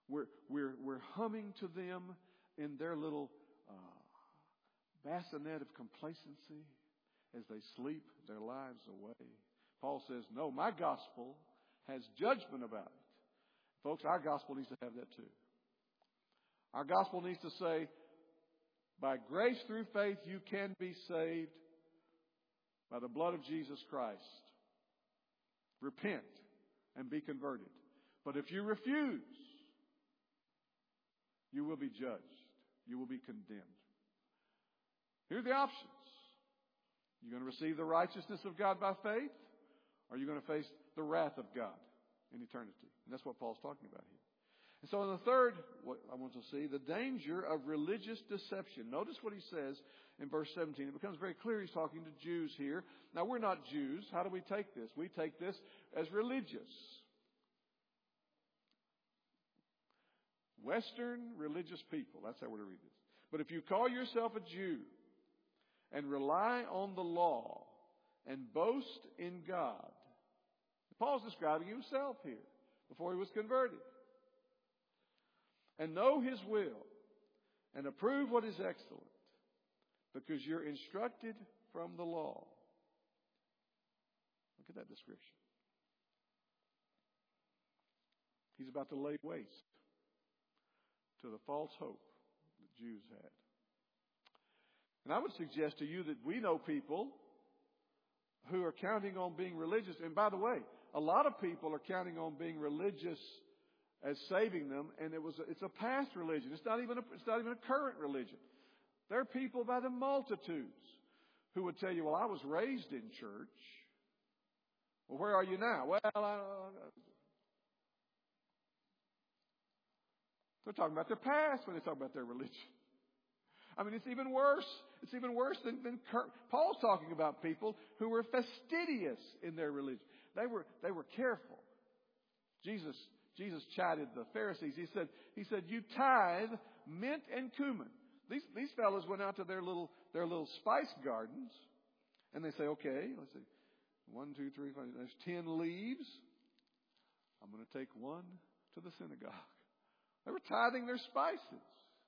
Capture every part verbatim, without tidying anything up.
We're, we're, we're humming to them in their little uh, bassinet of complacency as they sleep their lives away. Paul says, no, my gospel has judgment about it. Folks, our gospel needs to have that too. Our gospel needs to say, by grace through faith you can be saved by the blood of Jesus Christ. Repent and be converted. But if you refuse, you will be judged. You will be condemned. Here are the options. You're going to receive the righteousness of God by faith, or you're going to face the wrath of God in eternity. And that's what Paul's talking about here. And so in the third, what I want to see, the danger of religious deception. Notice what he says in verse seventeen. It becomes very clear he's talking to Jews here. Now, we're not Jews. How do we take this? We take this as religious. Western religious people. That's how we're to read this. But if you call yourself a Jew and rely on the law and boast in God, Paul's describing himself here before he was converted, and know His will and approve what is excellent, because you're instructed from the law. Look at that description. He's about to lay waste to the false hope that Jews had. And I would suggest to you that we know people who are counting on being religious. And by the way, a lot of people are counting on being religious as saving them, and it was a, it's a past religion. It's not even a, it's not even a current religion. There are people by the multitudes who would tell you, "Well, I was raised in church." Well, where are you now? Well, I, they're talking about their past when they talk about their religion. I mean, it's even worse. It's even worse than, than Paul's talking about people who were fastidious in their religion. They were they were careful. Jesus Jesus chided the Pharisees. He said, He said, "You tithe mint and cumin." These these fellows went out to their little their little spice gardens, and they say, "Okay, let's see, one, two, three, five. There's ten leaves. I'm going to take one to the synagogue." They were tithing their spices.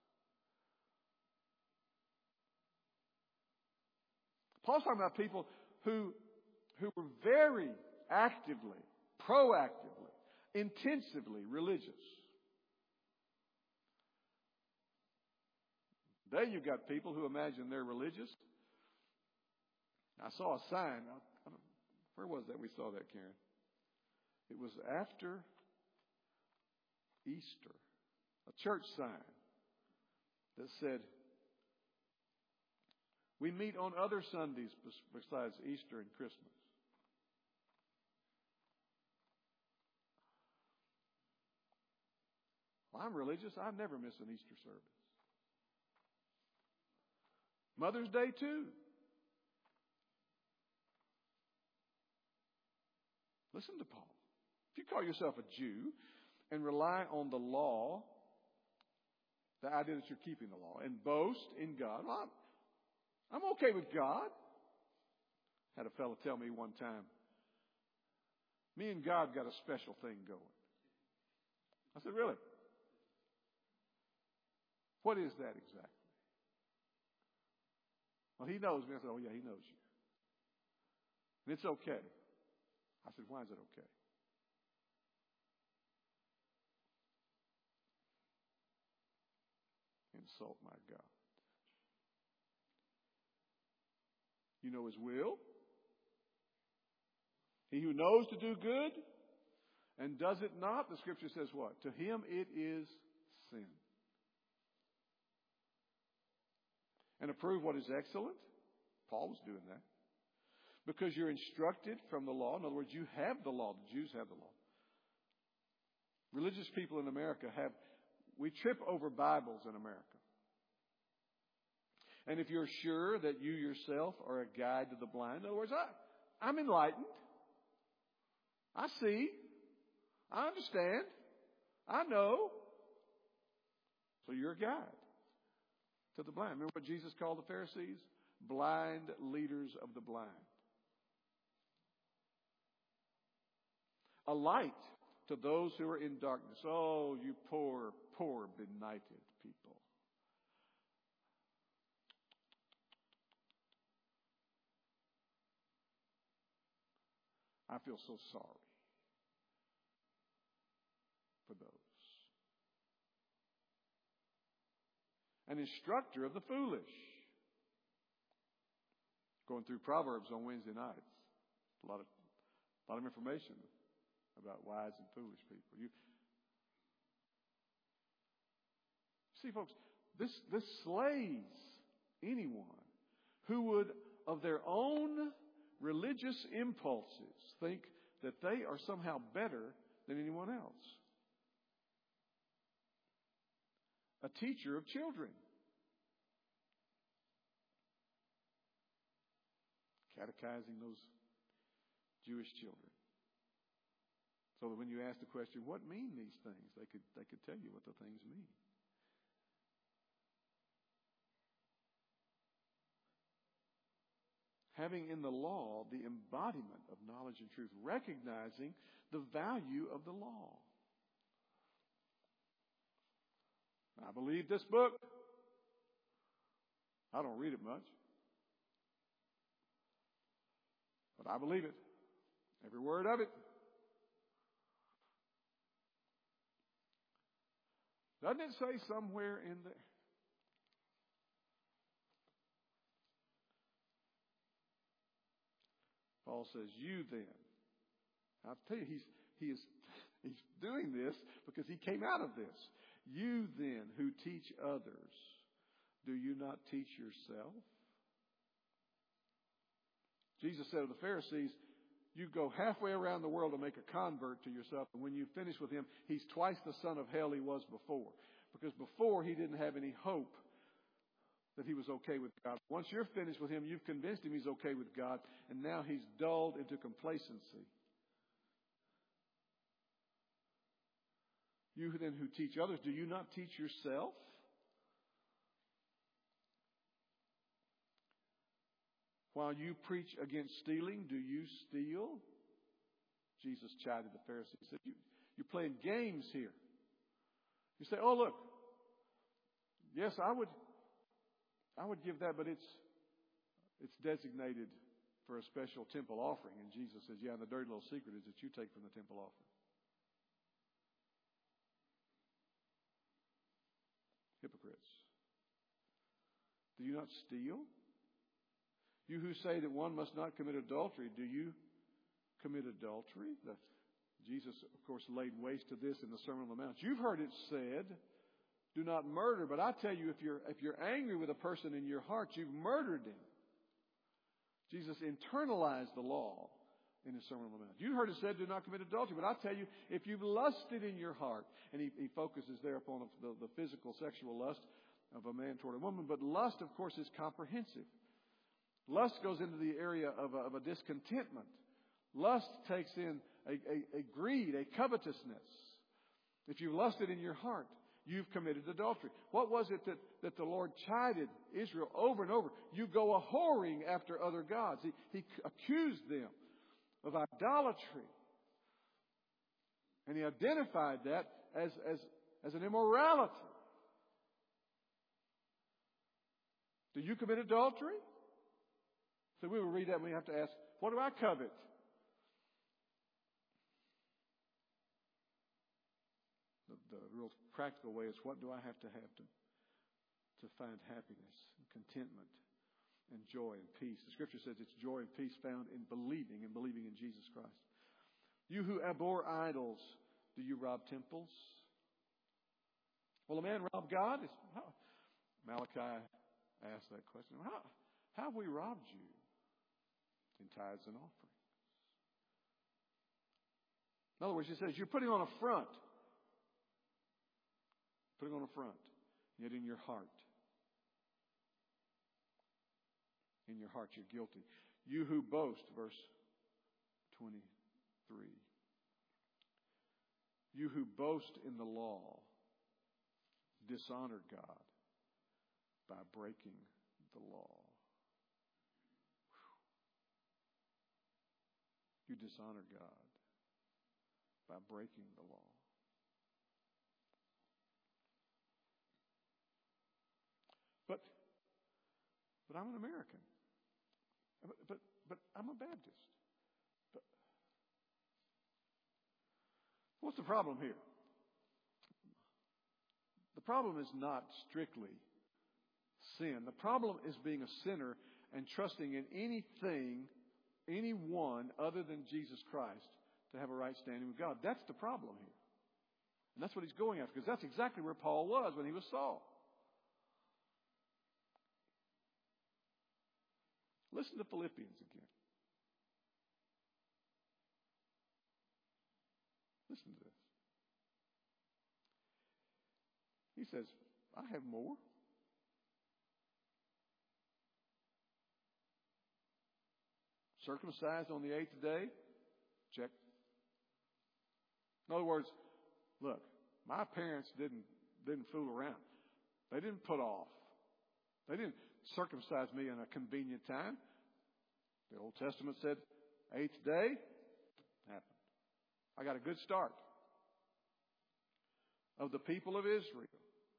Paul's talking about people who, who were very actively, proactively, intensively religious. Today you've got people who imagine they're religious. I saw a sign. I, I don't, where was that we saw that, Karen? It was after Easter. A church sign that said, "We meet on other Sundays besides Easter and Christmas." Well, I'm religious. I never miss an Easter service. Mother's Day too. Listen to Paul. If you call yourself a Jew and rely on the law, the idea that you're keeping the law, and boast in God, well, I'm, I'm okay with God. I had a fellow tell me one time, "Me and God got a special thing going." I said, "Really? What is that exactly?" "Well, He knows me." I said, "Oh yeah, He knows you. And it's okay." I said, "Why is it okay?" Insult my God. You know His will. He who knows to do good and does it not, the Scripture says what? To him it is sin. And approve what is excellent. Paul was doing that. Because you're instructed from the law. In other words, you have the law. The Jews have the law. Religious people in America have, we trip over Bibles in America. And if you're sure that you yourself are a guide to the blind, in other words, I, I'm enlightened. I see. I understand. I know. So you're a guide to the blind. Remember what Jesus called the Pharisees? Blind leaders of the blind. A light to those who are in darkness. Oh, you poor, poor benighted people. I feel so sorry for those. An instructor of the foolish. Going through Proverbs on Wednesday nights. A lot of, a lot of information about wise and foolish people. You see, folks, this, this slays anyone who would, of their own religious impulses, think that they are somehow better than anyone else. A teacher of children. Catechizing those Jewish children. So that when you ask the question, what mean these things? They could, they could tell you what the things mean. Having in the law the embodiment of knowledge and truth, recognizing the value of the law. I believe this book. I don't read it much. But I believe it. Every word of it. Doesn't it say somewhere in there? Paul says, you then. I'll tell you, he's, he is, he's doing this because he came out of this. You then who teach others, do you not teach yourself? Jesus said to the Pharisees, you go halfway around the world to make a convert to yourself. And when you finish with him, he's twice the son of hell he was before. Because before he didn't have any hope that he was okay with God. Once you're finished with him, you've convinced him he's okay with God. And now he's dulled into complacency. You then who teach others, do you not teach yourself? While you preach against stealing, do you steal? Jesus chided the Pharisees. He said, you, you're playing games here. You say, oh, look, yes, I would, I would give that, but it's, it's designated for a special temple offering. And Jesus says, yeah, and the dirty little secret is that you take from the temple offering. Hypocrites. Do you not steal? You who say that one must not commit adultery, do you commit adultery? The, Jesus, of course, laid waste to this in the Sermon on the Mount. You've heard it said, do not murder. But I tell you, if you're, if you're angry with a person in your heart, you've murdered him. Jesus internalized the law in his Sermon on the Mount. You heard it said, do not commit adultery. But I tell you, if you've lusted in your heart, and he, he focuses there upon the, the physical sexual lust of a man toward a woman. But lust, of course, is comprehensive. Lust goes into the area of a, of a discontentment. Lust takes in a, a, a greed, a covetousness. If you've lusted in your heart, you've committed adultery. What was it that, that the Lord chided Israel over and over? You go a-whoring after other gods. He, he accused them of idolatry. And he identified that as, as, as an immorality. Do you commit adultery? So we will read that and we have to ask, what do I covet? The, the real practical way is, what do I have to have to, to find happiness and contentment and joy and peace? The Scripture says it's joy and peace found in believing and believing in Jesus Christ. You who abhor idols, do you rob temples? Will a man rob God? It's, how, Malachi asked that question. How, how have we robbed you? In tithes and offerings. In other words, he says, you're putting on a front. Putting on a front. Yet in your heart. In your heart, you're guilty. You who boast, verse twenty-three. You who boast in the law, dishonor God by breaking the law. You dishonor God by breaking the law. But, but I'm an American. But, but, but I'm a Baptist. But what's the problem here? The problem is not strictly sin. The problem is being a sinner and trusting in anything, anyone other than Jesus Christ to have a right standing with God. That's the problem here. And that's what he's going after, because that's exactly where Paul was when he was Saul. Listen to Philippians again. Listen to this. He says, I have more. Circumcised on the eighth day? Check. In other words, look, my parents didn't didn't fool around. They didn't put off. They didn't circumcise me in a convenient time. The Old Testament said, eighth day, happened. I got a good start. Of the people of Israel.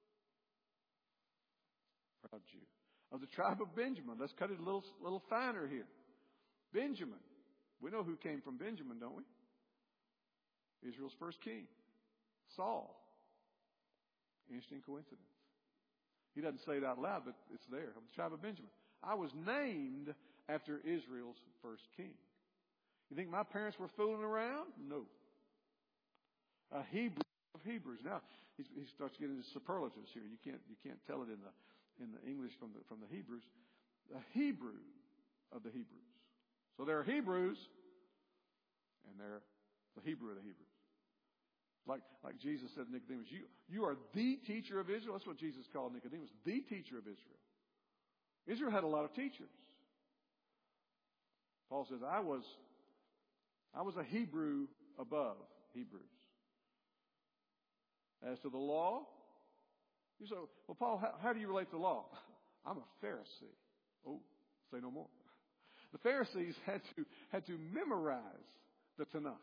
Proud Jew. Of the tribe of Benjamin. Let's cut it a little, little finer here. Benjamin. We know who came from Benjamin, don't we? Israel's first king. Saul. Interesting coincidence. He doesn't say it out loud, but it's there. Of the tribe of Benjamin. I was named after Israel's first king. You think my parents were fooling around? No. A Hebrew of Hebrews. Now he starts getting into superlatives here. You can't you can't tell it in the in the English from the from the Hebrews. A Hebrew of the Hebrews. So there are Hebrews, and they're the Hebrew of the Hebrews. Like like Jesus said to Nicodemus, you you are the teacher of Israel. That's what Jesus called Nicodemus, the teacher of Israel. Israel had a lot of teachers. Paul says, I was I was a Hebrew above Hebrews. As to the law, you say, well, Paul, how, how do you relate to the law? I'm a Pharisee. Oh, say no more. The Pharisees had to had to memorize the Tanakh.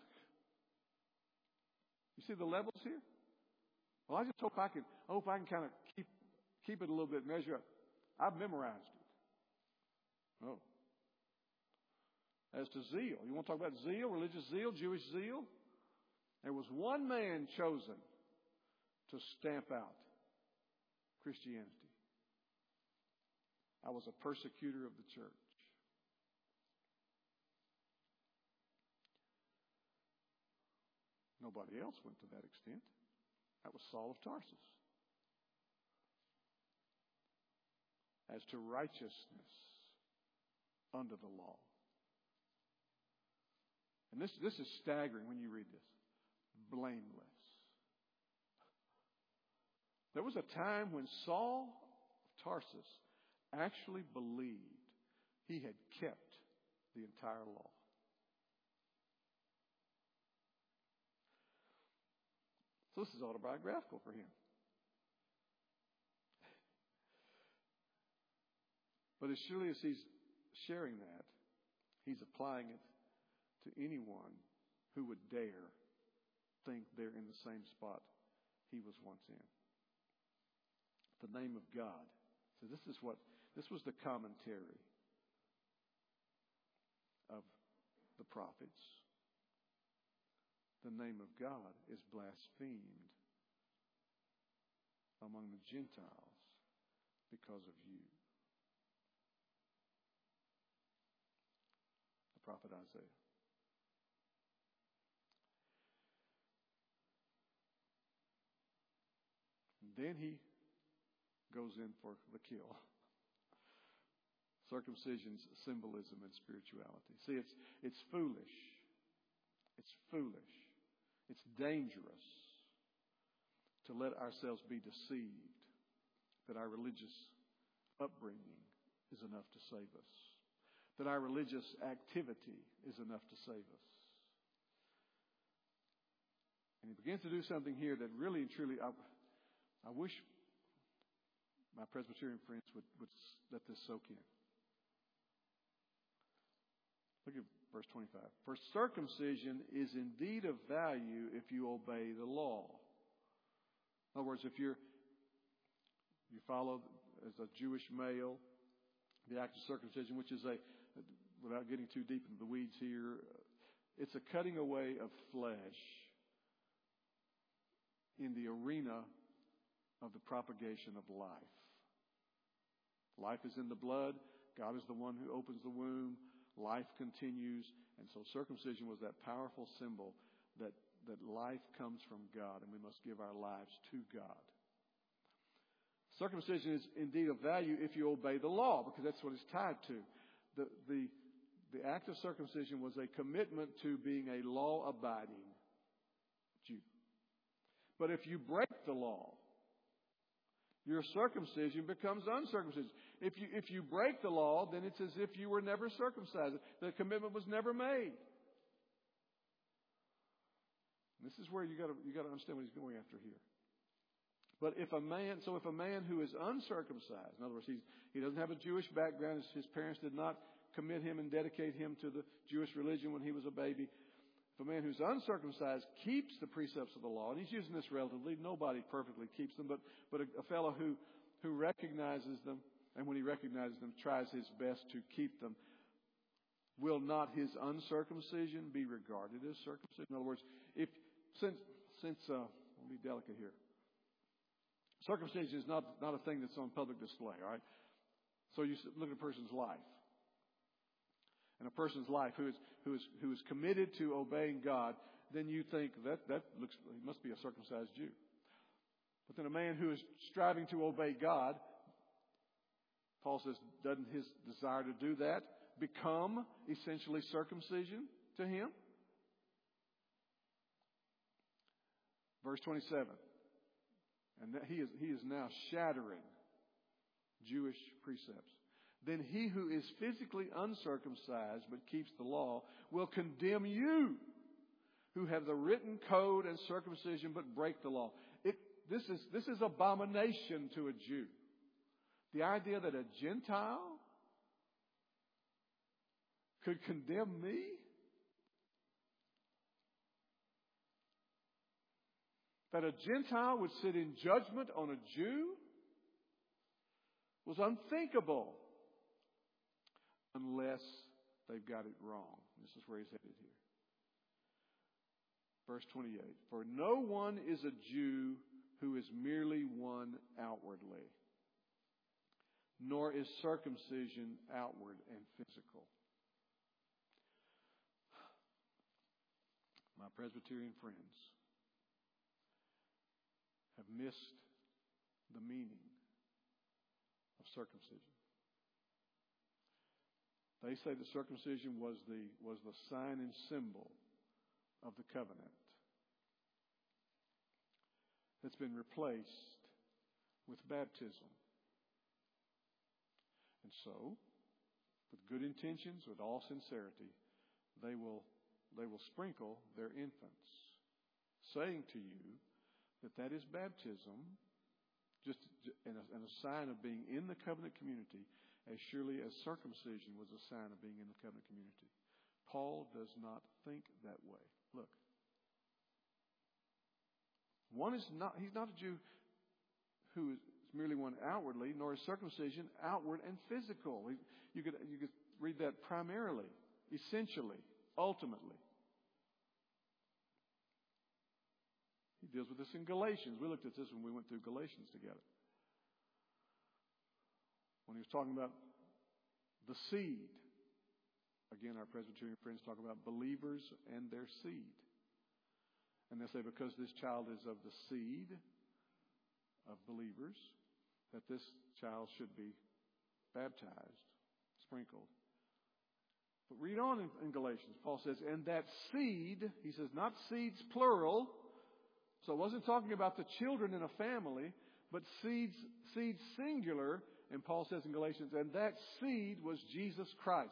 You see the levels here? Well, I just hope I can I hope I can kind of keep keep it a little bit, measure up. I've memorized it. Oh. As to zeal, you want to talk about zeal, religious zeal, Jewish zeal? There was one man chosen to stamp out Christianity. I was a persecutor of the church. Nobody else went to that extent. That was Saul of Tarsus. As to righteousness under the law. And this, this is staggering when you read this. Blameless. There was a time when Saul of Tarsus actually believed he had kept the entire law. So this is autobiographical for him. But as surely as he's sharing that, he's applying it to anyone who would dare think they're in the same spot he was once in. The name of God. So this is what, this was the commentary of the prophets. The name of God is blasphemed among the Gentiles because of you. The prophet Isaiah. And then he goes in for the kill. Circumcision's symbolism and spirituality. See, it's it's foolish. It's foolish. It's dangerous to let ourselves be deceived that our religious upbringing is enough to save us. That our religious activity is enough to save us. And he begins to do something here that really and truly, I, I wish my Presbyterian friends would, would let this soak in. Look at verse twenty-five. For circumcision is indeed of value if you obey the law. In other words, if you're, you follow as a Jewish male the act of circumcision, which is a, without getting too deep into the weeds here, it's a cutting away of flesh in the arena of the propagation of life. Life is in the blood. God is the one who opens the womb. Life continues. And so circumcision was that powerful symbol that, that life comes from God, and we must give our lives to God. Circumcision is indeed of value if you obey the law, because that's what it's tied to. The, the, the act of circumcision was a commitment to being a law-abiding Jew. But if you break the law, your circumcision becomes uncircumcision. If you, if you break the law, then it's as if you were never circumcised. The commitment was never made. This is where you got to you got to understand what he's going after here. But if a man, so if a man who is uncircumcised, in other words, he's, he doesn't have a Jewish background, his, his parents did not commit him and dedicate him to the Jewish religion when he was a baby. If a man who's uncircumcised keeps the precepts of the law, and he's using this relatively, nobody perfectly keeps them, but, but a, a fellow who, who recognizes them, and when he recognizes them, tries his best to keep them, will not his uncircumcision be regarded as circumcision? In other words, if since, since uh, I'll be delicate here. Circumcision is not, not a thing that's on public display, all right? So you look at a person's life. And a person's life who is, who is, who is committed to obeying God, then you think that, that looks, he must be a circumcised Jew. But then a man who is striving to obey God, Paul says, doesn't his desire to do that become essentially circumcision to him? Verse twenty-seven. And that he is, he is now shattering Jewish precepts. Then he who is physically uncircumcised but keeps the law will condemn you who have the written code and circumcision but break the law. It, this is, this is abomination to a Jew. The idea that a Gentile could condemn me? That a Gentile would sit in judgment on a Jew was unthinkable unless they've got it wrong. This is where he's headed here. Verse twenty-eight. For no one is a Jew who is merely one outwardly, nor is circumcision outward and physical. My Presbyterian friends have missed the meaning of circumcision. They say that circumcision was the, was the sign and symbol of the covenant that's been replaced with baptism. And so, with good intentions, with all sincerity, they will, they will sprinkle their infants, saying to you that that is baptism, just and a, and a sign of being in the covenant community, as surely as circumcision was a sign of being in the covenant community. Paul does not think that way. Look. One is not, he's not a Jew who is merely one outwardly, nor is circumcision outward and physical. You could, you could read that primarily, essentially, ultimately. He deals with this in Galatians. We looked at this when we went through Galatians together. When he was talking about the seed. Again, our Presbyterian friends talk about believers and their seed. And they say because this child is of the seed of believers, that this child should be baptized, sprinkled. But read on in, in Galatians. Paul says, and that seed, he says, not seeds plural. So it wasn't talking about the children in a family, but seeds, seeds singular. And Paul says in Galatians, and that seed was Jesus Christ.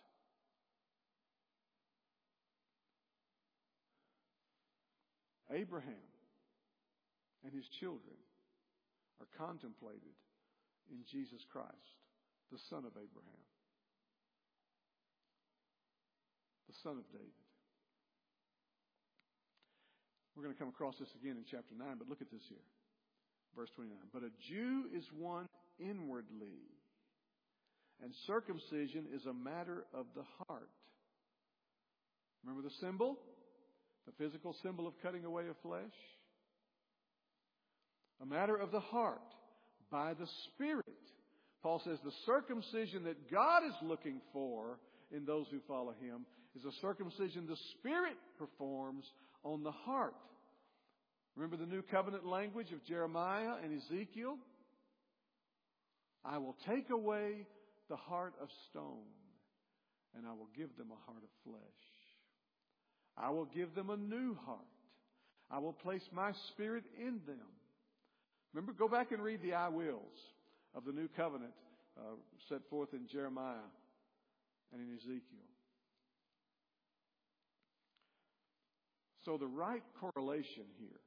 Abraham and his children are contemplated in Jesus Christ, the son of Abraham. the son of David. We're going to come across this again in chapter nine, but look at this here. Verse twenty-nine. But a Jew is one inwardly, and circumcision is a matter of the heart. Remember the symbol? The physical symbol of cutting away of flesh? A matter of the heart, by the Spirit. Paul says the circumcision that God is looking for in those who follow Him is a circumcision the Spirit performs on the heart. Remember the new covenant language of Jeremiah and Ezekiel? I will take away the heart of stone, and I will give them a heart of flesh. I will give them a new heart. I will place my Spirit in them. Remember, go back and read the I wills of the new covenant uh, set forth in Jeremiah and in Ezekiel. So the right correlation here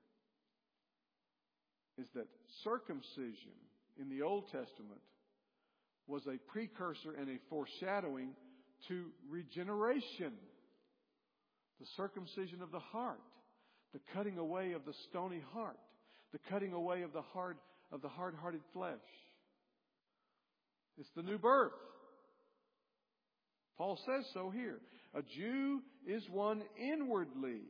is that circumcision in the Old Testament was a precursor and a foreshadowing to regeneration. The circumcision of the heart, the cutting away of the stony heart, the cutting away of the hard of the hard-hearted flesh. It's the new birth. Paul says so here. A Jew is one inwardly,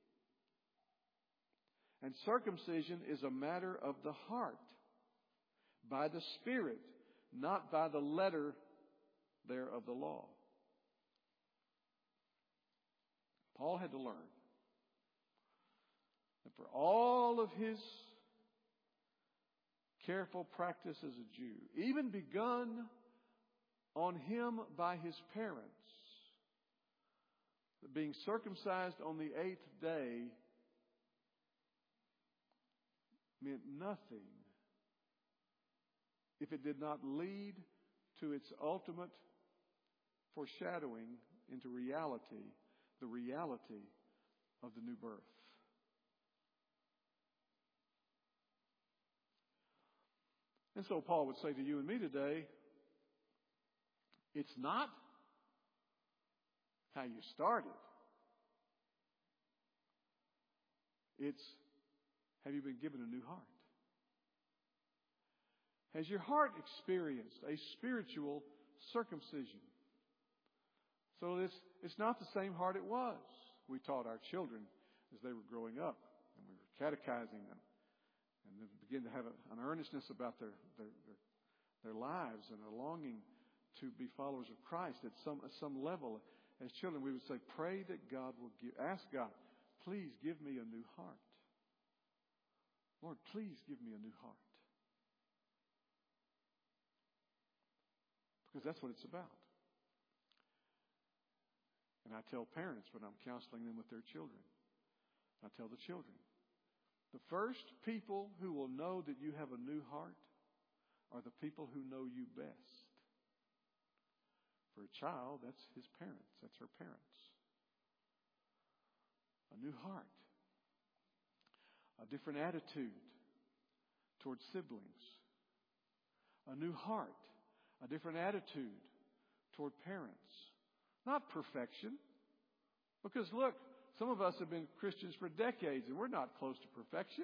and circumcision is a matter of the heart, by the Spirit, not by the letter there of the law. Paul had to learn that for all of his careful practice as a Jew, even begun on him by his parents, that being circumcised on the eighth day meant nothing if it did not lead to its ultimate foreshadowing into reality, the reality of the new birth. And so Paul would say to you and me today, it's not how you started. It's, have you been given a new heart? Has your heart experienced a spiritual circumcision? So it's, it's not the same heart it was. We taught our children as they were growing up, and we were catechizing them, and they begin to have a, an earnestness about their, their, their, their lives and a longing to be followers of Christ at some, at some level. As children, we would say, pray that God will give, ask God, please give me a new heart. Lord, please give me a new heart. Because that's what it's about. And I tell parents when I'm counseling them with their children, I tell the children, the first people who will know that you have a new heart are the people who know you best. For a child, that's his parents. That's her parents. A new heart. A different attitude towards siblings. A new heart. A different attitude toward parents. Not perfection. Because look, some of us have been Christians for decades and we're not close to perfection.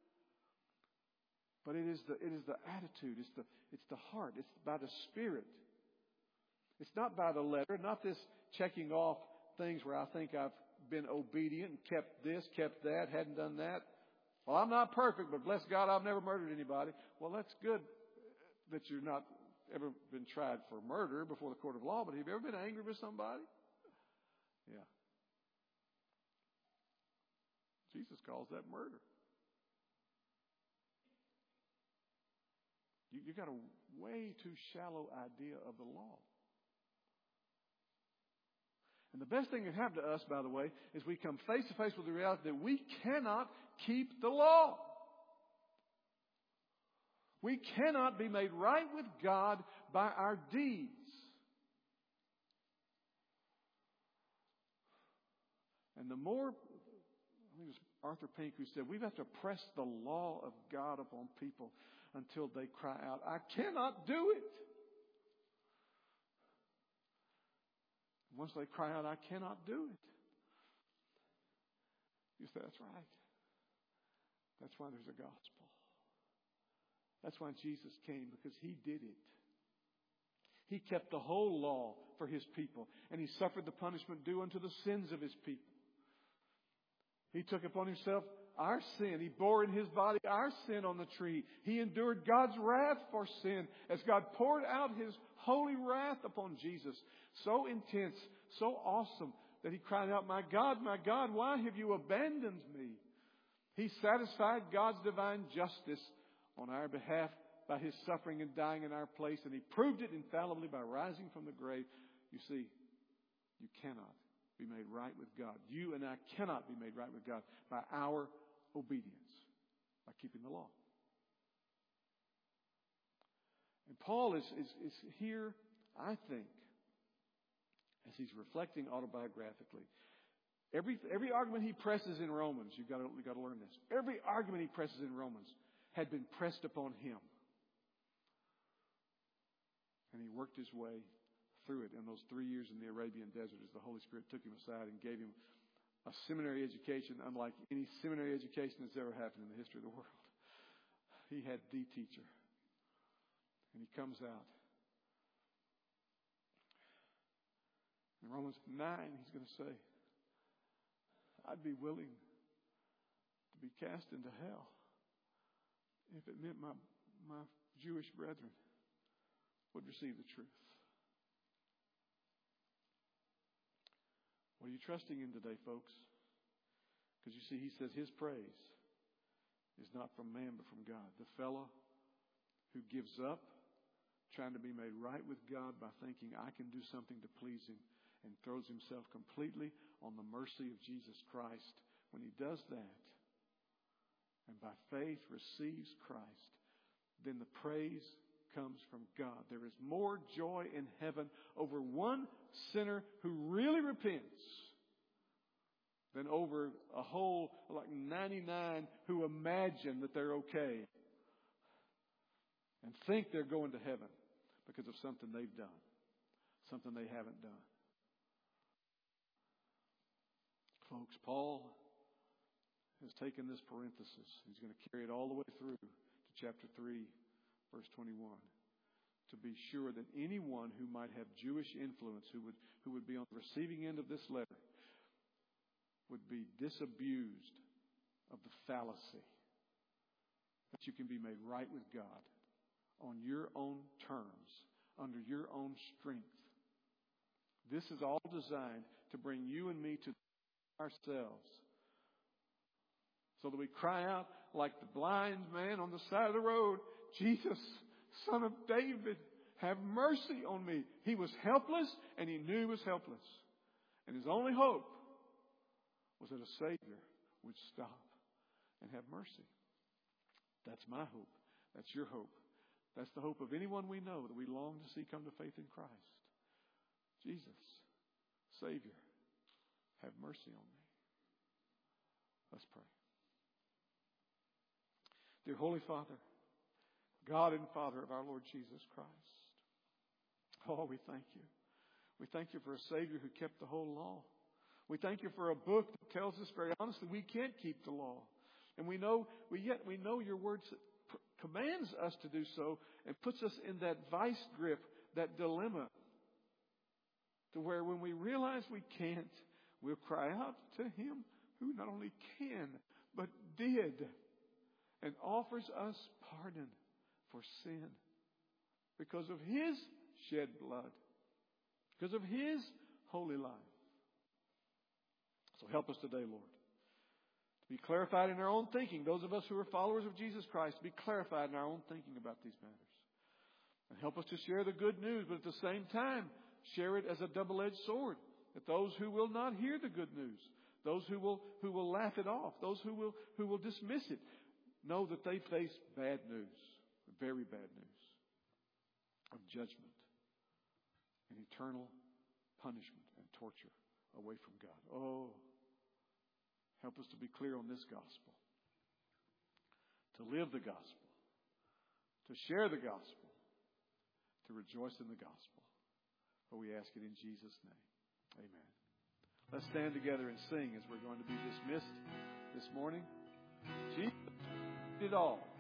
But it is the it is the attitude, it's the it's the heart, it's by the Spirit. It's not by the letter, not this checking off things where I think I've been obedient and kept this, kept that, hadn't done that. Well, I'm not perfect, but bless God, I've never murdered anybody. Well, that's good that you're not ever been tried for murder before the court of law, but have you ever been angry with somebody? Yeah. Jesus calls that murder. You, you got a way too shallow idea of the law. And the best thing that happened to us, by the way, is we come face to face with the reality that we cannot keep the law. We cannot be made right with God by our deeds. And the more, I think it was Arthur Pink who said, we've got to press the law of God upon people until they cry out, I cannot do it. Once they cry out, I cannot do it. You say, that's right. That's why there's a gospel. That's why Jesus came, because He did it. He kept the whole law for His people, and He suffered the punishment due unto the sins of His people. He took upon Himself our sin. He bore in His body our sin on the tree. He endured God's wrath for sin as God poured out His holy wrath upon Jesus. So intense, so awesome, that He cried out, my God, my God, why have you abandoned me? He satisfied God's divine justice on our behalf by His suffering and dying in our place. And He proved it infallibly by rising from the grave. You see, you cannot be made right with God. You and I cannot be made right with God by our obedience, by keeping the law. And Paul is, is, is here, I think, as he's reflecting autobiographically. Every, every argument he presses in Romans, you've got to, you've got to learn this. Every argument he presses in Romans had been pressed upon him. And he worked his way through it in those three years in the Arabian desert as the Holy Spirit took him aside and gave him a seminary education unlike any seminary education that's ever happened in the history of the world. He had the teacher. And he comes out. In Romans nine, he's going to say, I'd be willing to be cast into hell if it meant my, my Jewish brethren would receive the truth. What are you trusting in today, folks? Because you see, he says his praise is not from man, but from God. The fellow who gives up trying to be made right with God by thinking I can do something to please Him and throws himself completely on the mercy of Jesus Christ. When he does that and by faith receives Christ, then the praise comes from God. There is more joy in heaven over one sinner who really repents than over a whole, like ninety-nine who imagine that they're okay and think they're going to heaven because of something they've done, something they haven't done. Folks, Paul has taken this parenthesis. He's going to carry it all the way through to chapter three, verse twenty-one. To be sure that anyone who might have Jewish influence, who would, who would be on the receiving end of this letter, would be disabused of the fallacy that you can be made right with God on your own terms, under your own strength. This is all designed to bring you and me to ourselves, so that we cry out like the blind man on the side of the road, Jesus, Son of David, have mercy on me. He was helpless and he knew he was helpless. And his only hope was that a Savior would stop and have mercy. That's my hope. That's your hope. That's the hope of anyone we know that we long to see come to faith in Christ. Jesus, Savior, have mercy on me. Let's pray. Dear Holy Father, God and Father of our Lord Jesus Christ, oh, we thank you. We thank you for a Savior who kept the whole law. We thank you for a book that tells us very honestly we can't keep the law. And we know, we yet we know your word commands us to do so and puts us in that vice grip, that dilemma, to where when we realize we can't, we'll cry out to Him who not only can, but did, and offers us pardon for sin because of His shed blood, because of His holy life. So help us today, Lord, to be clarified in our own thinking. Those of us who are followers of Jesus Christ, be clarified in our own thinking about these matters. And help us to share the good news, but at the same time, share it as a double-edged sword. That those who will not hear the good news, those who will who will laugh it off, those who will who will dismiss it, know that they face bad news, very bad news of judgment and eternal punishment and torture away from God. Oh, help us to be clear on this gospel, to live the gospel, to share the gospel, to rejoice in the gospel. For we ask it in Jesus' name. Amen. Let's stand together and sing as we're going to be dismissed this morning. Jesus did it all.